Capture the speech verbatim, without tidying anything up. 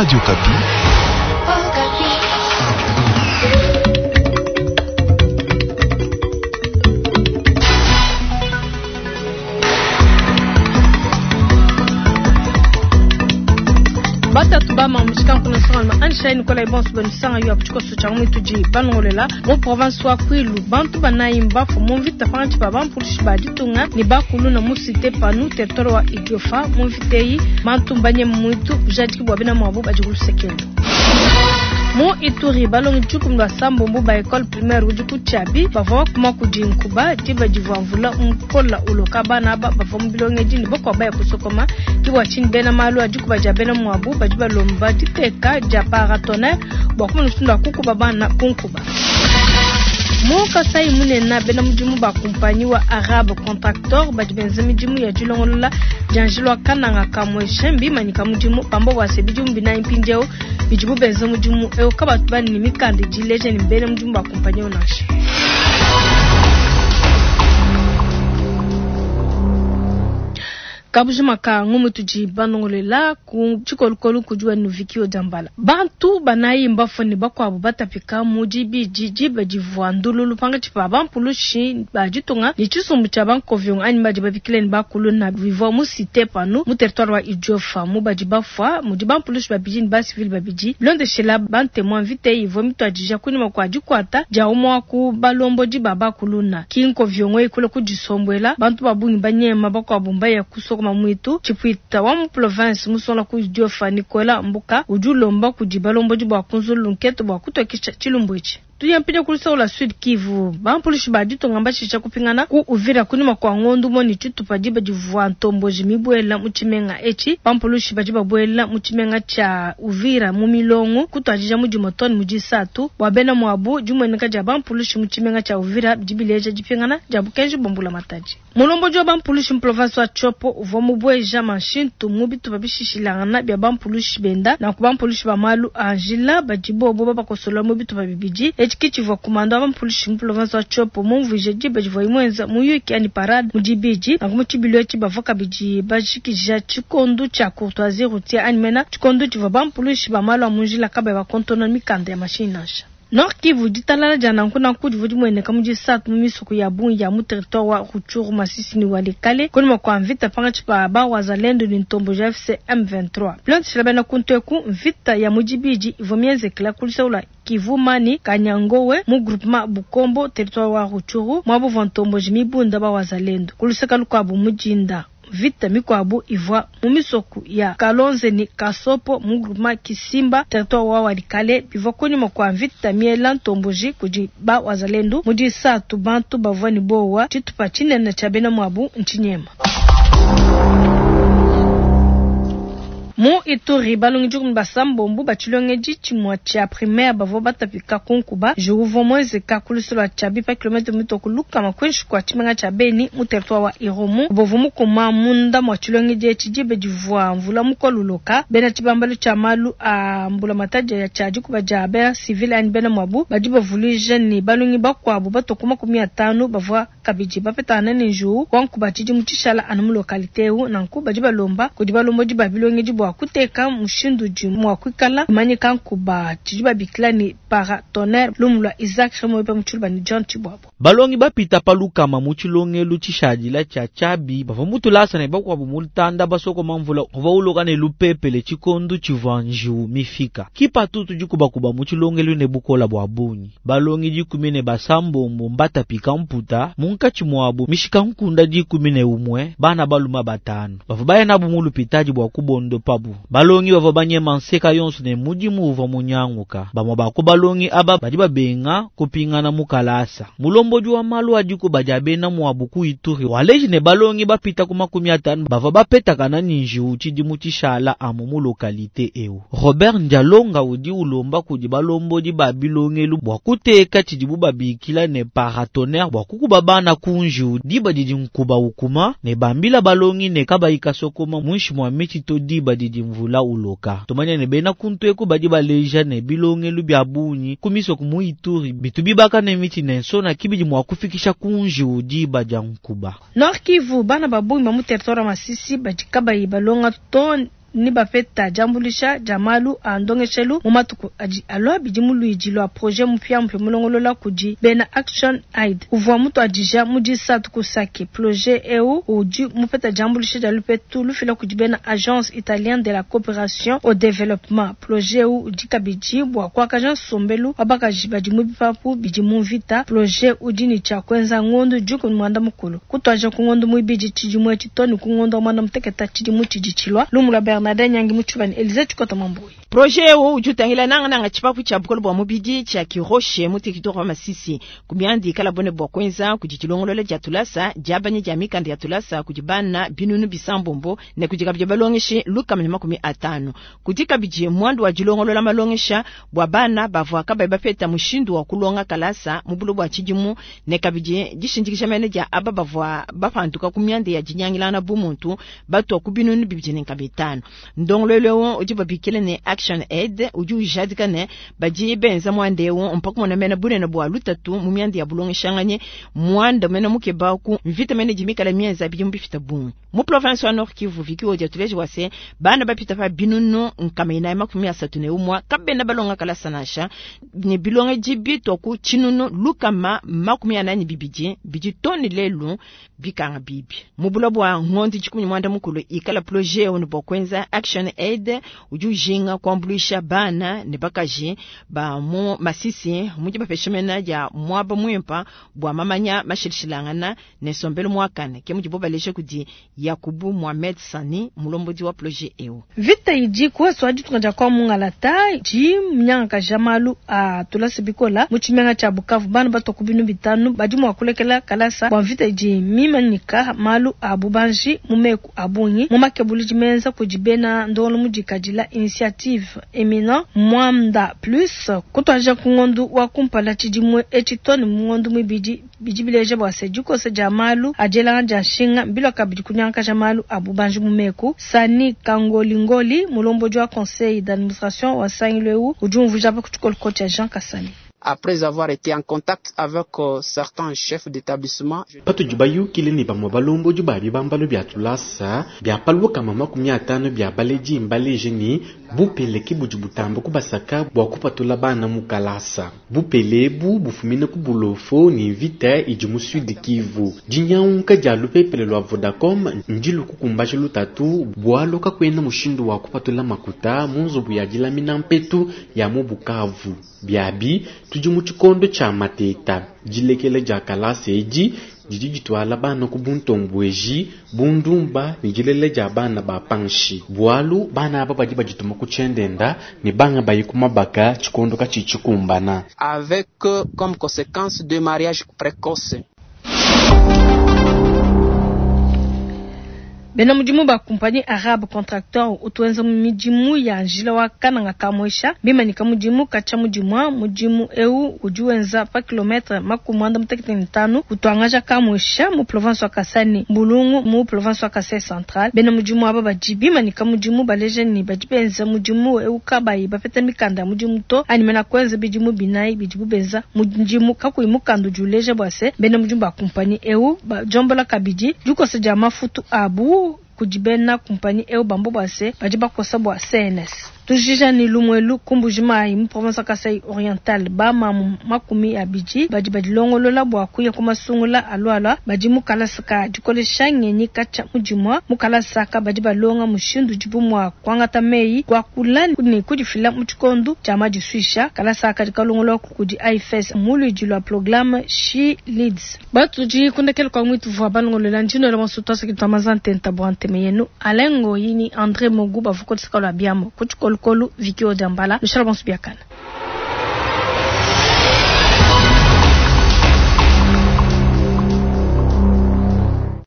Radio Kapi. Bata tubama mshika kuna sana ansha ni kola ibon subanu sanga yu apuchiko suchamu tuji banongolela mo province wa Kwilu bantu banayimba fo mo vita fanchi baba mpulshi baditunga ni bakulu na musite panu territoire wa Idiofa mo vitei mantu mbanye muitu jadiki bwabina mwabu bajikulu sekendo. Mo Ituri balongi chukumba sambo mbuba école primaire ujuku chabi bava kuma kujinkuba tiba jivamvula umkola uloka bana ba bava mbilonge jini boko baya kusokoma kiwa chini bena malu ajukuba jabena mwabu bajiba lomba diteka japara tonner bakuma nusunda kuku babana kunkuba. Mo Kasai munena bena mujimu ba kumpanyi wa Arabe Contractor bajibenze mijimu ya julongolola janjilwa kananga kamwe shembi manika mujimu pambo wase bijimu bina impinjeo bijimu benze mujimu eo kabatu bani ni mikandi jileje ni mbene mujimu ba kumpanyi onashi. Kabujuma ka ngumu tuji banongolela ku chikolukolu kujua nuvikio jambala. Bantu banayi mbafoni bako abubata pika mujibi jiji bajivwa ndululu panga chipaba mpulushi bajitunga ni chisumbu cha banko vyong anima jibabikile ni bakulu na vivo musite panu mu territoire wa Idiofa mu bajibafwa mujiba mpulushi babiji ni ba civil babiji londe shela bante mwa vite ivo mitu ajija kuni makwa jikwata ja umwa ku balombo jibaba kuluna kinko vyongwe kule kujisombwela bantu babungi banyema bako abumba ya kusoko mamuitu chipuita wa mu province musona ku Idiofa Nicola Mbuka ujulomba kujibalombo jibwa kunzulu nketo bwa kutokisha chilumbuichi. Tuyampija kulisa la Sud Kivu bampulishi badito ngamba chicha kupingana ku Uvira kunima kwa ngondu moni chitu pajiba jivwa ntombo jimibwela muchimenga echi bampulishi bajiba bwela muchimenga cha Uvira mumilongo kutajija mujimotoni mujisatu wabena mwabu jumweneka ja bampulishi muchimenga cha Uvira jibileja jipingana jabu kenji bombula mataji mulombo jo bampulishi mprovince wa Chopo uvomu bweja manshintu mubitu babishishilangana bya bampulishi benda na kubampulishi bamalu Angela bajibo boba bakosola mubitu babibiji kichivo kumando wa mpulishi mpulovanzo wa Chopo mumvije jiba jivo imwenza muyuki ani parade mujibiji na kumuchibilwe chiba voka biji bajikija chikondu cha courtoisie routière animena chikondu chivo bampulishi bamalo wa munjila kaba wa kontona mikanda ya mashinasha. Nord Kivu ditalala jana nkuna kujivu jimwene kamuji satu mumisuku ya bungi ya mu territoire wa Ruchuru Masisi ni Walikale kuni makwa mvita panga chipa ba wazalendo ni ntombo ja F C M vingt-trois. Plante shilabena kunteku mvita ya mujibiji ivomienze kila kulisa ula Kivu mani Kanyangowe mu groupement Bukombo territoire wa Ruchuru mwabu vantombo jimibunda ba wazalendo kulisa kalukabu mujinda vita mikwabu ivwa mumisoku ya Kalonze ni Kasopo mu groupement Kisimba territoire wa Walikale bivokoni makwa vita miela ntomboji kujiba wazalendo mudi satu bantu bavani bowa chitupa chinene chabena mwabu nchinyema. Mo Ituri balongi jukum basambo mbu bachilonge jichi mwa cha primaire bavo batapika kunkuba juruvo mweze kakulusula chabi pa kilometre mito kuluka makwenshi kwa chimenga cha Beni mu territoire wa Iromu bovo mukoma munda mwa chilonge jichi jibe jivwa mvula mukoluloka bena chibambalo cha malu a mbula mataja ya chaji kuba jabe civil ani bena mwabu bajiba vulije ni balongi bakwabu batokuma kumia tano bavwa kabiji bapetana ni juu wankuba chiji muchishala anamu lokalite hu nanku bajiba lomba kujiba lombo jiba bilonge jibu kuteka mushindu jimu wa kwikala manyika nkuba chijiba biklani para tonner lumula Isaac Remoipa mchulba ni John Chibwabo. Balongi bapita paluka mamuchilonge luchishaji cha chabi bava mutu lasa na ibakwa bumultanda basoko mamvula uva ne lupepele chikondu chivanju mifika kipa tutu jikuba kuba muchilonge lune bukola bwabunyi balongi jikumine basambo mbata pika mputa munka chimwabu mishika nkunda jikumine umwe bana baluma batano bava baya nabu mulu pitaji bwa kubondo pabu balongi bava banye manseka yonsu ne mujimu uva munyanguka bama bako balongi aba badiba benga kupingana mukalasa mulombo juwa malu adiko bajabena mwabuku Ituri waleji ne balongi bapita kuma kumiatanu bava bapeta kana ninji uchidi mutishala amu mu lokalite ewu. Robert Njalonga udi ulomba kudi balombo di babilongelu bwakuteka chidibu babikila ne paratonnerre bwakuku babana kunju di badidi nkuba ukuma ne bambila balongi ne kaba ikasokoma mwishi mwa mechi to di badidi mvula uloka tomanya ne bena kuntueku badi baleja ne bilongelu byabunyi kumiso kumu Ituri bitubi baka ne miti nenso na kibidi mwa kufikisha kunju di bajankuba. Nord Kivu bana babungi mamu territoire Masisi bajikaba ibalonga ton ni bapeta jambulisha jamalu andongeshelu mumatuku aji alo bijimu luijilo a projet mpya mpya mulongolola kuji bena Action Aid uvwa mutu ajija muji satu kusake projet eu uji mupeta jambulisha jalupe tulu fila kuji bena Agence Italienne de la Coopération au Développement projet eu uji kabiji bwa kwa kajan sombelu abaka jibaji mubipapu bijimu vita projet uji ni cha kwenza ngondo juku mwanda mukulu kutwaje kungondo muibiji chijimu chitoni kungondo mwanda mteketa chijimu chijichilwa lumula Bernardin nyangi muchubani Elize chikota mambui projet eu jutangila nanga nanga chipapu cha bukolo bwa mubiji cha kiroshe mutekitoro masisi kumyandi kala bone bwa kwenza kujichilongolola ja tulasa jabanye jamika ndi ya tulasa kujibana binunu bisambombo ne kujikabije balongeshe luka manyama kumi atano kutika bije mwandu wa jilongolola malongesha bwa bana bavwa kaba bapeta mushindu wa kulonga kalasa mubulu bwa chijimu ne kabije gishinjikisha meneja aba bavwa bafantuka kumyandi ya jinyangilana bumuntu batu kubinunu bibije nkabitano ndongololo ujiba bikele ne Action Aid uju jadika ne baji benza mwandewo mpaka mwana mena bune na bwa lutatu mumyandi ya bulonge shanganye mwanda mena muke baku mvita mena jimika la mienza biji mbifita bungu mu province wa Nord Kivu viki oja tuleji wase bana bapita fa binunu nkama ina makumi asatu ne umwa kabena balonga kala sanasha ni bilonge jibi toku chinunu lukama makumi anani bibiji biji toni lelu bikanga bibi mubulobo wa ngondi chikumi mwanda mukulu ikala projet onu bokwenza Action Aid uju jinga kwambuluisha bana ne bakaji ba mu masisi muji bapeshemena ja mwaba mwempa bwa mamanya mashilishilangana ne sombelo mwakane ke muji bobaleshe kudi Yakubu Mohamed Sani mulombodi wa projet eu vita iji kwa swadi tukaja kwa mungalata ji mnyanga jamalu a tulasibikola muchimenga cha Bukavu bana batokubinu bitanu bajimu wakulekela kalasa kwa vita iji mimanika malu abubanji mumeku abunyi mumakebuliji menza kujibena ndolo mujikajila initiative emina mwamda plus kutwaja kungondu wa kumpala chijimwe echitoni mungondu mwibiji bijibileje bwase juko se jamalu ajela nja shinga bilo kabiji kunyanka jamalu abubanji mumeku Sani Kangolingoli mulombo jwa conseil d'administration wa Saint-Leu ujumvu japa kuchukol kocha Jean Kasani. Après avoir été en contact avec euh, certains chefs d'établissement, patu jubayu kilini ba mobalombo jubabi bambalo bya tulasa bya palwo kama makumi atano bya baleji mbaleje ni bupele kibujubutambo kubasaka bwa kupatula bana mukalasa bupele bu bufumine kubulofo ni vita ijumu Sud Kivu jinyaunka jalupe pele lwa Vodacom njilu kukumbaje lutatu bwalo kakwena mushindu wa kupatula makuta munzo buyajila minampetu ya Bukavu byabi tujumu chikondo cha mateta jilekele jakalasa eji jijitwala bana kubuntombweji bundumba nijilele jabana bapanshi bwalu bana aba baji bajituma kuchendenda ni banga bayikumabaka chikondo kachichikumbana avec euh, comme conséquence de mariage précoce. Bena mujimu ba compagnie arabe contracteur utuenza mujimu ya njila wa kananga kamoisha bima nika mujimu kacha mujimu mujimu eu ujuenza pa kilometre makumanda mtekiteni tanu utuangaja kamoisha mu province wa Kasani Mbulungu mu province wa Kasai Central bena mujimu aba bajibima nika mujimu baleje ni bajibenza mujimu eu kabayi bapeta mikanda mujimu to animena kwenza bijimu binai bijibu benza mujimu kakuimu kandu juleje bwase bena mujimu ba compagnie eu ba jombola kabiji juko seja mafutu abu kujibena kumpani eu bambo base bajiba kosa bwa C N S tujija ni lumwelu kumbujima mu province Kasai Oriental ba mamu makumi abiji bajiba dilongolola bwa kuya kuma sungula alwala bajimu kalasaka jikole shanyenyi kacha mujimwa mukalasaka bajiba longa mushindu jibumwa kwangata mei kwa kulani ni kujifila muchikondo chama jiswisha kalasaka jikalongolola kudi I F S mulu jilwa programme She Leads batuji kundekel kwa mwitu vwa balongolola njino la masutosa kitamazante ntabwante meyenu alengo yini André Moguba vukotsika la biamo kuchikolo kolu vikio dambala le chalbon subiakana.